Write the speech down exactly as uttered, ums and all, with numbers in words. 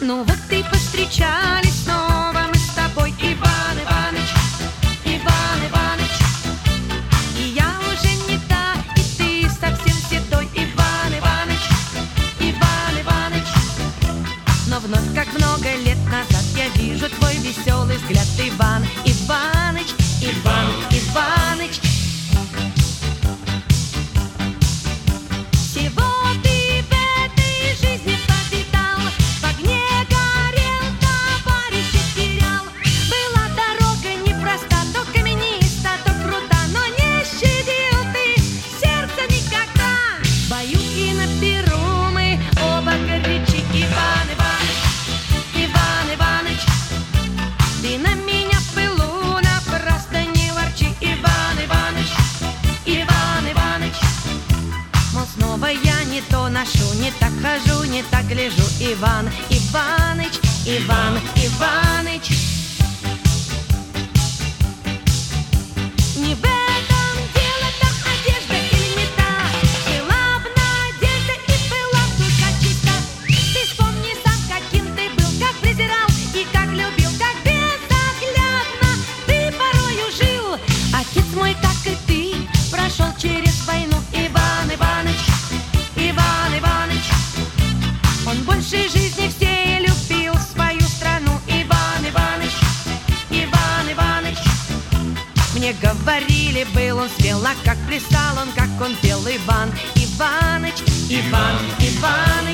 Ну вот и повстречались снова мы с тобой, Иван Иваныч, Иван Иваныч. И я уже не та, и ты совсем седой, Иван Иваныч, Иван Иваныч. Но вновь, как много лет назад, я вижу твой веселый взгляд, Иван Иваныч, Иван Иваныч. Всего ты в этой жизни повидал, в огне горел, товарища терял. Была дорога непроста, то камениста, то крута, но не щадил ты сердце никогда. В бою и на перу мы оба горячи, Иван Иваныч, Иван Иваныч. Ты на меня в пылу напрасно не ворчи, Иван Иваныч, Иван Иваныч. Мол, снова я не то ношу, не так хожу, не так гляжу, Иван Иваныч, Иван Иваныч. Не в этом дело, та одежда или не та, была б надежда и была б душа чиста. Ты вспомни сам, каким ты был, как презирал и как любил, как безоглядно ты порою жил. Отец мой, как и ты, прошел через войну, Иван Иваныч, Иван Иваныч. Он больше жизни всей любил свою страну, Иван Иваныч, Иван Иваныч. Мне говорили, был он смел, а как плясал он, как он пел, Иван Иваныч, Иван Иваныч.